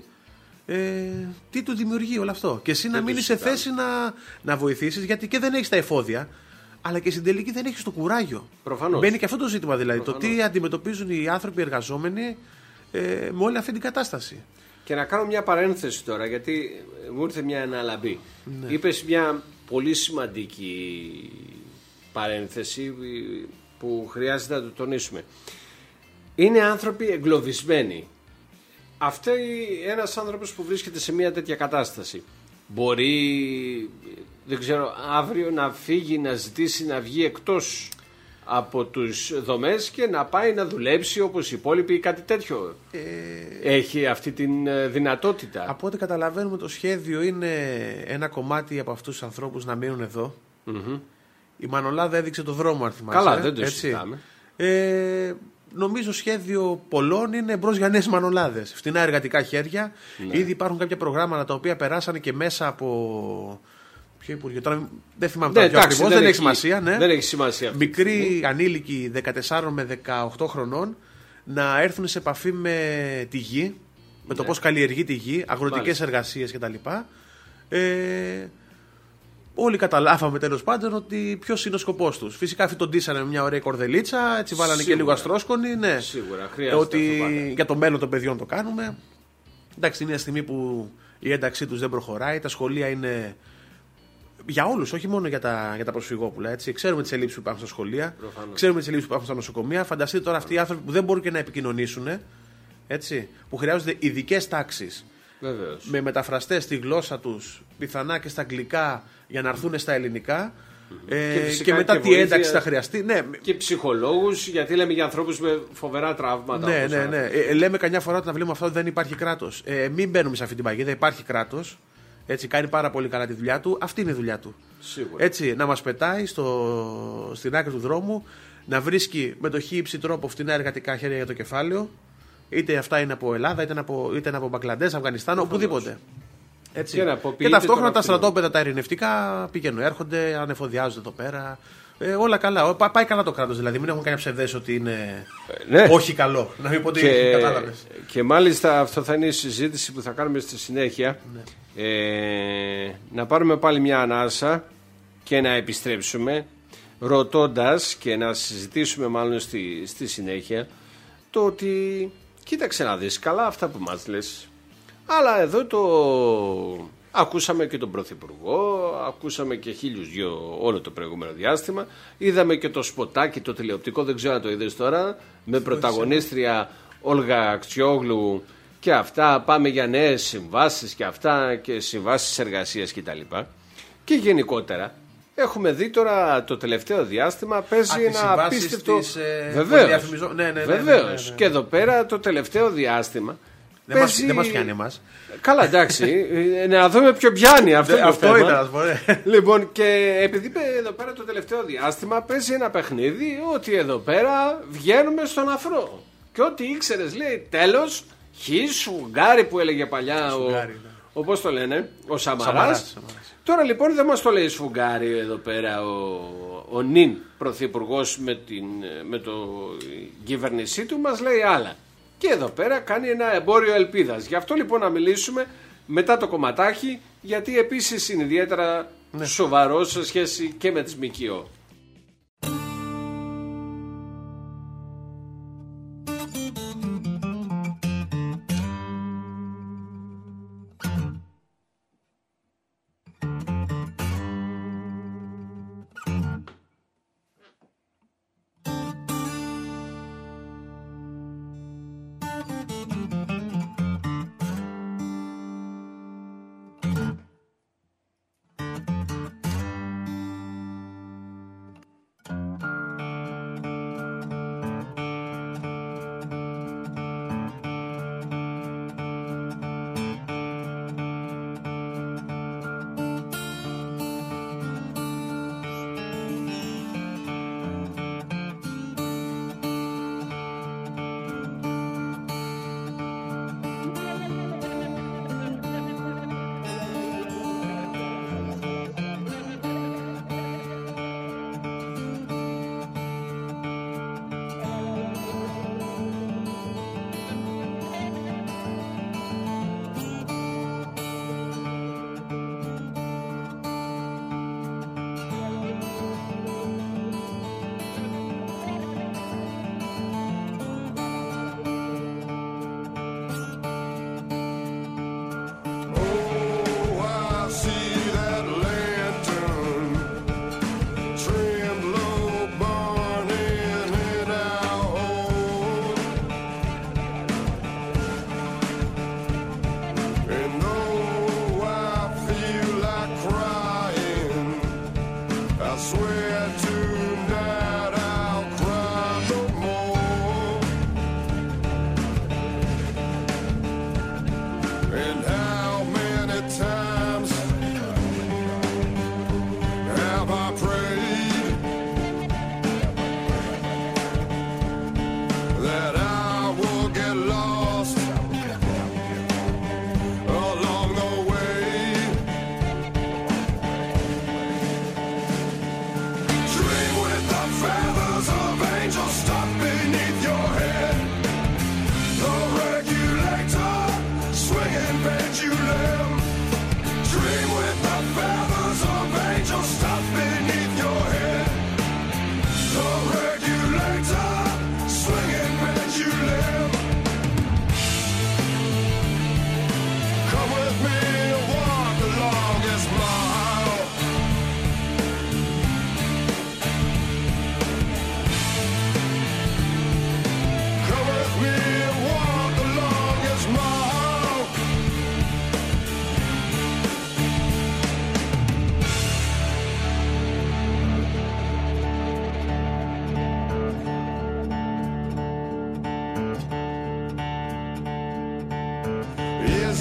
τι του δημιουργεί όλο αυτό. Και εσύ να μείνεις σε θέση να βοηθήσεις, γιατί και δεν έχεις τα εφόδια, αλλά και στην τελική δεν έχεις το κουράγιο. Προφανώς. Μπαίνει και αυτό το ζήτημα δηλαδή. Προφανώς. Το τι αντιμετωπίζουν οι άνθρωποι εργαζόμενοι με όλη αυτή την κατάσταση. Και να κάνω μια παρένθεση τώρα, γιατί μου ήρθε μια αναλαμπή. Είπες μια πολύ σημαντική παρένθεση που χρειάζεται να το τονίσουμε. Είναι άνθρωποι εγκλωβισμένοι. Αυτό ένας άνθρωπος που βρίσκεται σε μια τέτοια κατάσταση μπορεί, δεν ξέρω, αύριο να φύγει, να ζητήσει να βγει εκτός από τους δομές και να πάει να δουλέψει όπως οι υπόλοιποι ή κάτι τέτοιο. Έχει αυτή την δυνατότητα. Από ό,τι καταλαβαίνουμε, το σχέδιο είναι ένα κομμάτι από αυτούς τους ανθρώπους να μείνουν εδώ. Η Μανολάδα έδειξε το δρόμο, αν θυμάσαι. Καλά, δεν το συζητάμε. Νομίζω σχέδιο πολλών είναι μπρος για νέες Μανολάδες. Φτηνά εργατικά χέρια. Ναι. Ήδη υπάρχουν κάποια προγράμματα τα οποία περάσανε και μέσα από. Ποιο Υπουργείο, τώρα δεν θυμάμαι τώρα ποιο ακριβώς, δεν έχει σημασία. Ναι. Δεν έχει σημασία. Μικροί ανήλικοι 14 με 18 χρονών να έρθουν σε επαφή με τη γη, με το πώς καλλιεργεί τη γη, αγροτικές εργασίες κτλ. Όλοι καταλάβαμε τέλος πάντων ότι ποιος είναι ο σκοπός τους. Φυσικά φυτοντήσανε με μια ωραία κορδελίτσα, έτσι βάλανε και λίγο αστρόσκονη. Ναι. Σίγουρα, χρειάζεται. Ότι για το μέλλον των παιδιών το κάνουμε. Εντάξει, είναι μια στιγμή που η ένταξή τους δεν προχωράει, τα σχολεία είναι. Για όλους, όχι μόνο για τα προσφυγόπουλα. Έτσι. Ξέρουμε τις ελλείψεις που υπάρχουν στα σχολεία, Προφανώς. ξέρουμε τις ελλείψεις που υπάρχουν στα νοσοκομεία. Φανταστείτε τώρα αυτοί οι άνθρωποι που δεν μπορούν και να επικοινωνήσουν, έτσι, που χρειάζονται ειδικές τάξεις. Βεβαίως. Με μεταφραστές στη γλώσσα τους, πιθανά και στα αγγλικά, για να έρθουν στα ελληνικά. Και μετά τι ένταξη θα χρειαστεί. Ναι. Και ψυχολόγους, γιατί λέμε για ανθρώπους με φοβερά τραύματα. Ναι. Λέμε καμιά φορά όταν βλέπουμε αυτό ότι δεν υπάρχει κράτος. Μην μπαίνουμε σε αυτή την παγίδα. Υπάρχει κράτος. Έτσι, κάνει πάρα πολύ καλά τη δουλειά του. Αυτή είναι η δουλειά του. Σίγουρα. Έτσι, να μας πετάει στην άκρη του δρόμου, να βρίσκει με το χύψη τρόπο φτηνά εργατικά χέρια για το κεφάλαιο. Είτε αυτά είναι από Ελλάδα, είτε είναι από Μπαγκλαντές, Αφγανιστάν, οπουδήποτε. Έτσι. Και ταυτόχρονα τα στρατόπεδα, τα ειρηνευτικά πηγαίνουν, έρχονται, ανεφοδιάζονται εδώ πέρα. Όλα καλά. Πάει καλά το κράτος, δηλαδή. Μην έχουν κάνει ψευδές ότι είναι όχι καλό. Να μην πω ότι κατάλαβες. Και μάλιστα αυτό θα είναι η συζήτηση που θα κάνουμε στη συνέχεια. Να πάρουμε πάλι μια ανάσα και να επιστρέψουμε ρωτώντας και να συζητήσουμε μάλλον στη συνέχεια το ότι κοίταξε να δεις καλά αυτά που μας λες, αλλά εδώ ακούσαμε και τον Πρωθυπουργό, ακούσαμε και 1002 όλο το προηγούμενο διάστημα, είδαμε και το σποτάκι το τηλεοπτικό, δεν ξέρω αν το είδες τώρα, με πρωταγωνίστρια Όλγα Αξιόγλου και αυτά, πάμε για νέες συμβάσεις και αυτά και συμβάσεις εργασίας κτλ. Και γενικότερα έχουμε δει τώρα το τελευταίο διάστημα παίζει ένα απίστευτο. Βεβαίως. Και εδώ πέρα το τελευταίο διάστημα. Δεν μας πιάνει εμάς. Καλά, εντάξει. Να δούμε ποιο πιάνει αυτό. Αυτό ήταν. Λοιπόν, και επειδή εδώ πέρα το τελευταίο διάστημα παίζει ένα παιχνίδι ότι εδώ πέρα βγαίνουμε στον αφρό. Και ό,τι ήξερες λέει τέλος. Σφουγγάρι που έλεγε παλιά πώς το λένε, ο Σαμαράς. Τώρα λοιπόν δεν μας το λέει Σφουγγάρι εδώ πέρα ο νυν πρωθυπουργός με το κυβέρνησή του, μας λέει άλλα. Και εδώ πέρα κάνει ένα εμπόριο ελπίδας. Γι' αυτό λοιπόν να μιλήσουμε μετά το κομματάκι, γιατί επίσης είναι ιδιαίτερα σοβαρό σε σχέση και με τις ΜΚΟ.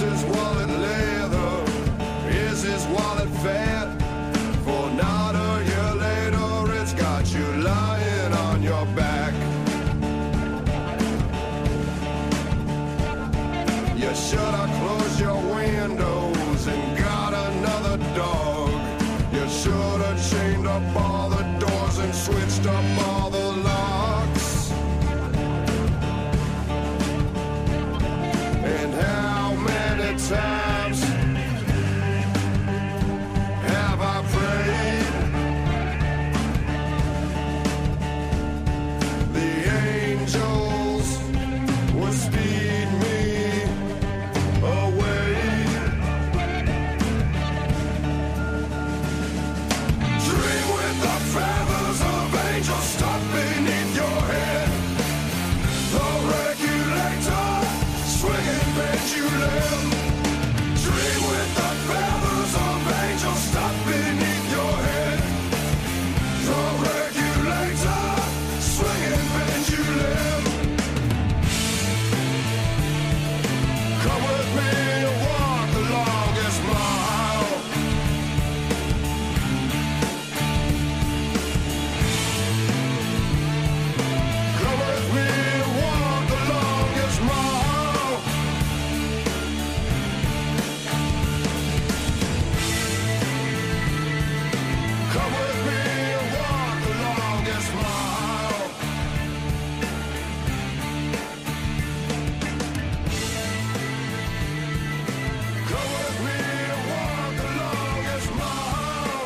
his wallet leather? Is his wallet fat? For not a year later, it's got you lying on your back. You should have closed your windows and got another dog. You should have chained up all the doors and switched up all the locks. And how many times have I prayed? The angels would speed me away. Dream with the feathers of angels stuck beneath your head. The regulator swinging pendulum. Dream with the feathers of angels stuck beneath your head. The regulator swinging pendulum. Come with me and walk the longest mile. Come with me and walk the longest mile. Come with me and walk the longest mile. Come with me and walk the longest mile.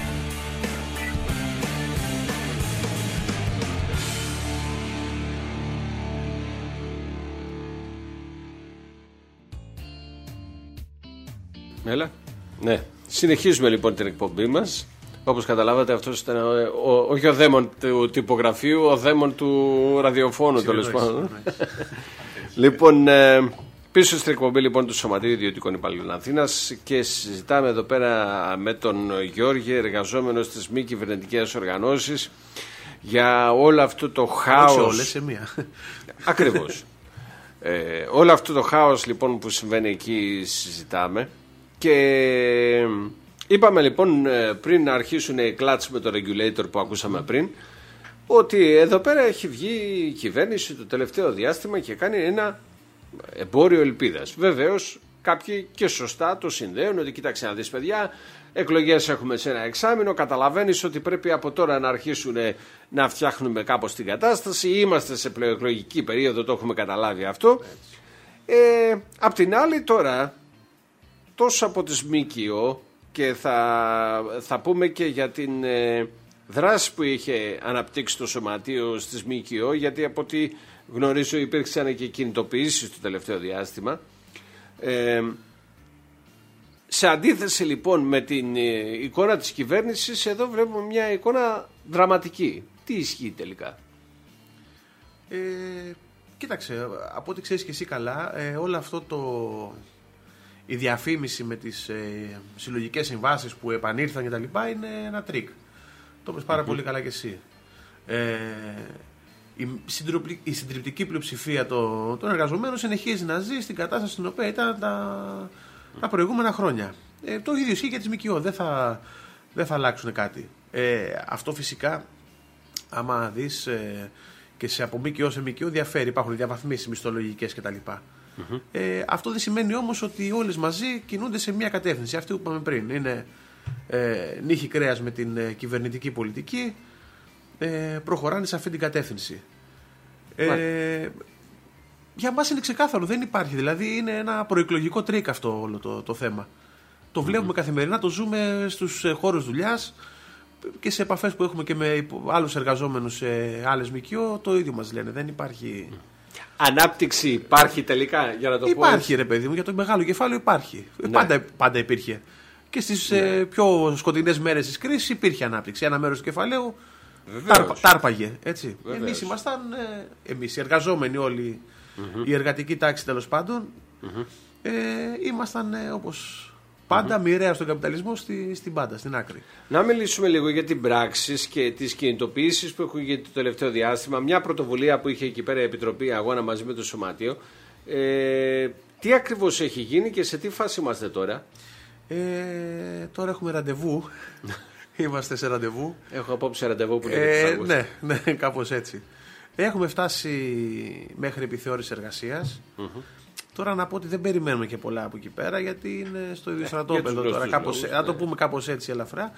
Έλα. Ναι. Συνεχίζουμε λοιπόν την εκπομπή μας. Όπως καταλάβατε, αυτός ήταν όχι ο δαίμον του τυπογραφείου, ο δαίμον του ραδιοφώνου, τέλος πάντων. Λοιπόν, πίσω στην εκπομπή λοιπόν του Σωματείου Ιδιωτικών Υπαλλήλων Αθήνας και συζητάμε εδώ πέρα με τον Γιώργη, εργαζόμενο στις μη κυβερνητικές οργανώσεις, για όλο αυτό το χάος. Όχι όλες, σε μία. Ακριβώς. Όλο αυτό το χάος λοιπόν που συμβαίνει εκεί συζητάμε. Και είπαμε λοιπόν πριν να αρχίσουν οι κλάτς με το regulator που ακούσαμε πριν, ότι εδώ πέρα έχει βγει η κυβέρνηση το τελευταίο διάστημα και κάνει ένα εμπόριο ελπίδας. Βεβαίως κάποιοι και σωστά το συνδέουν ότι κοίταξε να δεις παιδιά, εκλογές έχουμε σε ένα εξάμηνο, καταλαβαίνεις ότι πρέπει από τώρα να αρχίσουν να φτιάχνουμε κάπως την κατάσταση, είμαστε σε προεκλογική περίοδο, το έχουμε καταλάβει αυτό. Απ' την άλλη τώρα, τόσο από τις ΜΚΟ, και θα πούμε και για την δράση που είχε αναπτύξει το Σωματείο στις ΜΚΟ, γιατί από ό,τι γνωρίζω υπήρξαν και κινητοποιήσεις το τελευταίο διάστημα. Σε αντίθεση λοιπόν με την εικόνα της κυβέρνησης, εδώ βλέπουμε μια εικόνα δραματική. Τι ισχύει τελικά? Κοίταξε, από ό,τι ξέρεις και εσύ καλά, όλο αυτό η διαφήμιση με τις συλλογικές συμβάσεις που επανήλθαν και τα λοιπά είναι ένα τρίκ. Το είπες πάρα πολύ καλά και εσύ. Η συντριπτική πλειοψηφία των εργαζομένων συνεχίζει να ζει στην κατάσταση στην οποία ήταν τα προηγούμενα χρόνια. Το ίδιο ισχύει για τις ΜΚΟ. Δεν θα αλλάξουν κάτι. Αυτό φυσικά, άμα δεις και από ΜΚΟ σε ΜΚΟ, διαφέρει. Υπάρχουν διαβαθμίσεις μισθολογικές κτλ. Αυτό δεν σημαίνει όμως ότι όλες μαζί κινούνται σε μια κατεύθυνση. Αυτή που είπαμε πριν είναι νύχι κρέας με την κυβερνητική πολιτική, προχωράνε σε αυτή την κατεύθυνση. Για μας είναι ξεκάθαρο, δεν υπάρχει. Δηλαδή είναι ένα προεκλογικό τρίκ αυτό όλο το θέμα. Το βλέπουμε καθημερινά, το ζούμε στους χώρους δουλειάς και σε επαφές που έχουμε και με άλλους εργαζόμενους σε άλλες ΜΚΟ, το ίδιο μας λένε. Δεν υπάρχει. Ανάπτυξη υπάρχει τελικά, για να το πω. Υπάρχει, ρε παιδί μου, για το μεγάλο κεφάλαιο υπάρχει. Ναι. Πάντα υπήρχε. Και στις πιο σκοτεινές μέρες της κρίσης υπήρχε ανάπτυξη. Ένα μέρος του κεφαλαίου τάρπαγε. Εμείς ήμασταν, εμείς οι εργαζόμενοι όλοι, η εργατική τάξη τέλος πάντων, ήμασταν όπως πάντα μοιραία στον καπιταλισμό στην πάντα, στην άκρη. Να μιλήσουμε λίγο για την πράξη και τις κινητοποιήσεις που έχουν γίνει το τελευταίο διάστημα. Μια πρωτοβουλία που είχε εκεί πέρα η Επιτροπή Αγώνα μαζί με το Σωματείο Τι ακριβώς έχει γίνει και σε τι φάση είμαστε τώρα? Τώρα έχουμε ραντεβού. Είμαστε σε ραντεβού. Έχω απόψε ραντεβού που λέγεται. Ναι, κάπως έτσι. Έχουμε φτάσει μέχρι επιθεώρηση εργασίας. Τώρα να πω ότι δεν περιμένουμε και πολλά από εκεί πέρα, γιατί είναι στο ίδιο στρατόπεδο τώρα. Να το πούμε κάπως έτσι ελαφρά.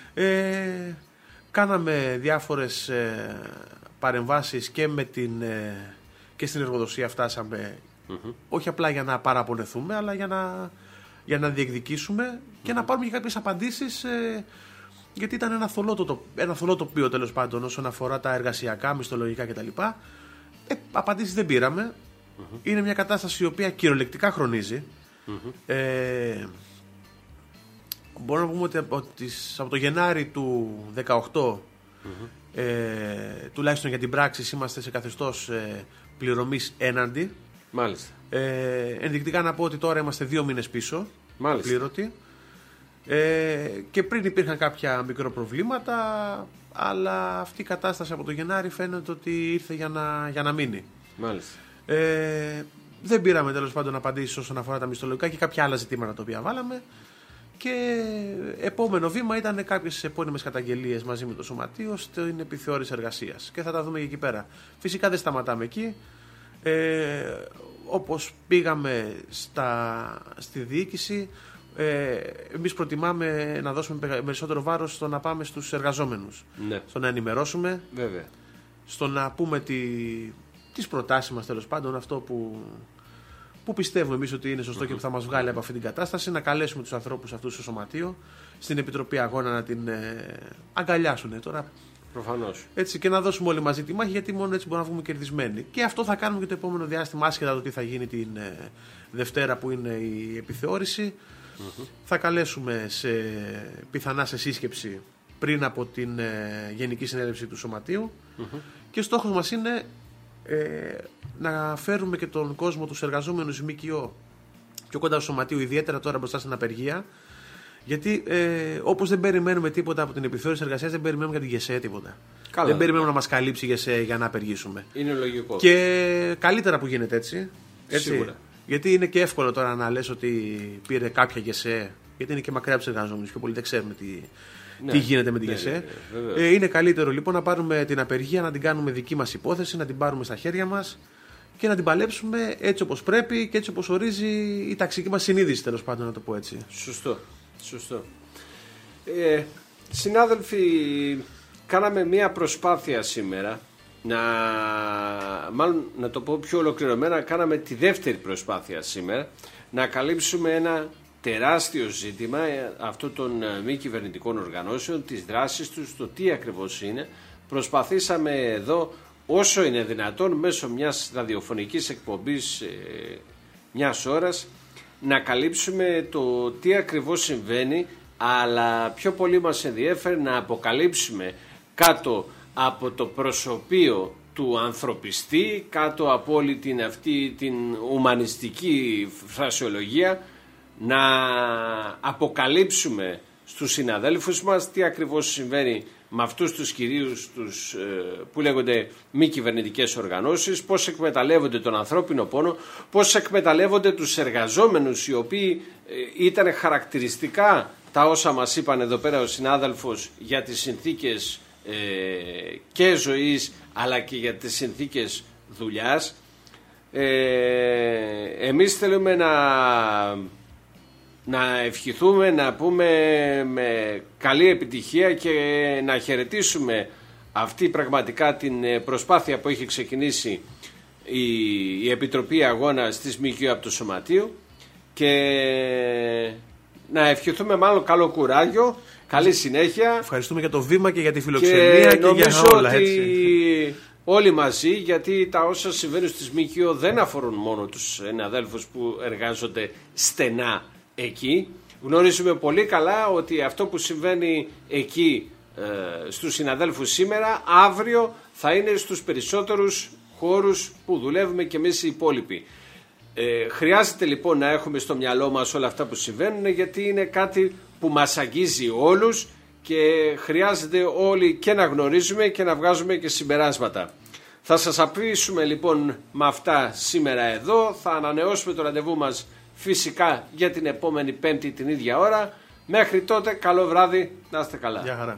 Κάναμε διάφορες παρεμβάσεις και στην εργοδοσία φτάσαμε. Όχι απλά για να παραπονεθούμε, αλλά για να διεκδικήσουμε και να πάρουμε και κάποιες απαντήσεις, γιατί ήταν ένα θολό τοπίο τέλος πάντων όσον αφορά τα εργασιακά, μισθολογικά κτλ. Απαντήσεις δεν πήραμε. Είναι μια κατάσταση η οποία κυριολεκτικά χρονίζει. Μπορούμε να πούμε ότι από το Γενάρη του 2018 τουλάχιστον για την πράξη είμαστε σε καθεστώς πληρωμής έναντι. Μάλιστα. Ενδεικτικά να πω ότι τώρα είμαστε 2 μήνες πίσω. Μάλιστα. Πλήρωτοι. Και πριν υπήρχαν κάποια μικροπροβλήματα, αλλά αυτή η κατάσταση από το Γενάρη φαίνεται ότι ήρθε για να μείνει. Μάλιστα. Δεν πήραμε τέλος πάντων απαντήσεις όσον αφορά τα μισθολογικά και κάποια άλλα ζητήματα τα οποία βάλαμε. Και επόμενο βήμα ήταν κάποιες επώνυμες καταγγελίες μαζί με το Σωματείο στην επιθεώρηση εργασίας. Και θα τα δούμε και εκεί πέρα. Φυσικά δεν σταματάμε εκεί. Όπως πήγαμε στη διοίκηση, εμείς προτιμάμε να δώσουμε περισσότερο βάρος στο να πάμε στους εργαζόμενους. Ναι. Στο να ενημερώσουμε. Βέβαια. Στο να πούμε τις προτάσεις μας τέλος πάντων, αυτό που πιστεύουμε εμείς ότι είναι σωστό και που θα μας βγάλει από αυτή την κατάσταση, να καλέσουμε τους ανθρώπους αυτούς στο Σωματείο, στην Επιτροπή Αγώνα, να την αγκαλιάσουν τώρα. Προφανώς. Έτσι, και να δώσουμε όλοι μαζί τη μάχη, γιατί μόνο έτσι μπορούμε να βγούμε κερδισμένοι. Και αυτό θα κάνουμε και το επόμενο διάστημα, άσχετα το τι θα γίνει την Δευτέρα που είναι η επιθεώρηση. Θα καλέσουμε πιθανά σε σύσκεψη πριν από την Γενική Συνέλευση του Σωματείου. Και στόχος μας είναι να φέρουμε και τον κόσμο, τους εργαζόμενους ΜΚΟ πιο κοντά στο Σωματείο, ιδιαίτερα τώρα μπροστά στην απεργία. Γιατί όπως δεν περιμένουμε τίποτα από την επιθεώρηση εργασίας, δεν περιμένουμε για την ΓΕΣΕ τίποτα. Καλά. Δεν περιμένουμε να μας καλύψει η ΓΕΣΕ για να απεργήσουμε. Είναι λογικό. Και καλύτερα που γίνεται έτσι. Σίγουρα. Γιατί είναι και εύκολο τώρα να λες ότι πήρε κάποια ΓΕΣΕ, γιατί είναι και μακριά από τους εργαζόμενους. Πιο πολύ δεν ξέρουμε τι γίνεται με τη ΓΕΣΕ. Είναι καλύτερο λοιπόν να πάρουμε την απεργία, να την κάνουμε δική μας υπόθεση, να την πάρουμε στα χέρια μας και να την παλέψουμε έτσι όπως πρέπει και έτσι όπως ορίζει η ταξική μας συνείδηση, τέλος πάντων, να το πω έτσι. Σωστό. Συνάδελφοι, κάναμε μία προσπάθεια σήμερα, να το πω πιο ολοκληρωμένα, κάναμε τη δεύτερη προσπάθεια σήμερα να καλύψουμε ένα τεράστιο ζήτημα αυτό των μη κυβερνητικών οργανώσεων, τις δράσεις τους, το τι ακριβώς είναι. Προσπαθήσαμε εδώ όσο είναι δυνατόν μέσω μιας ραδιοφωνικής εκπομπής μιας ώρας να καλύψουμε το τι ακριβώς συμβαίνει, αλλά πιο πολύ μας ενδιέφερε να αποκαλύψουμε κάτω από το προσωπείο του ανθρωπιστή, κάτω από όλη την ουμανιστική φρασιολογία, να αποκαλύψουμε στους συναδέλφους μας τι ακριβώς συμβαίνει με αυτούς τους κυρίους που λέγονται μη κυβερνητικές οργανώσεις, πώς εκμεταλλεύονται τον ανθρώπινο πόνο, πώς εκμεταλλεύονται τους εργαζόμενους, οι οποίοι ήταν χαρακτηριστικά τα όσα μας είπαν εδώ πέρα ο συνάδελφος για τις συνθήκες και ζωής αλλά και για τις συνθήκες δουλειάς. Εμείς θέλουμε να ευχηθούμε, να πούμε με καλή επιτυχία και να χαιρετήσουμε αυτή πραγματικά την προσπάθεια που έχει ξεκινήσει η Επιτροπή Αγώνα της ΜΚΟ από το Σωματείο και να ευχηθούμε μάλλον καλό κουράγιο, καλή συνέχεια. Ευχαριστούμε για το βήμα και για τη φιλοξενία και για όλα, ότι έτσι. Όλοι μαζί, γιατί τα όσα συμβαίνουν στις ΜΚΟ δεν αφορούν μόνο τους συναδέλφους που εργάζονται στενά εκεί. Γνωρίζουμε πολύ καλά ότι αυτό που συμβαίνει εκεί στους συναδέλφους σήμερα, αύριο θα είναι στους περισσότερους χώρους που δουλεύουμε και εμείς οι υπόλοιποι. Χρειάζεται λοιπόν να έχουμε στο μυαλό μας όλα αυτά που συμβαίνουν, γιατί είναι κάτι που μας αγγίζει όλους και χρειάζεται όλοι και να γνωρίζουμε και να βγάζουμε και συμπεράσματα. Θα σας αφήσουμε λοιπόν με αυτά σήμερα εδώ. Θα ανανεώσουμε το ραντεβού μας φυσικά για την επόμενη Πέμπτη την ίδια ώρα. Μέχρι τότε καλό βράδυ, να είστε καλά. Γεια χαρά.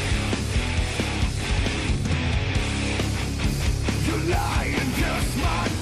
Lying, just my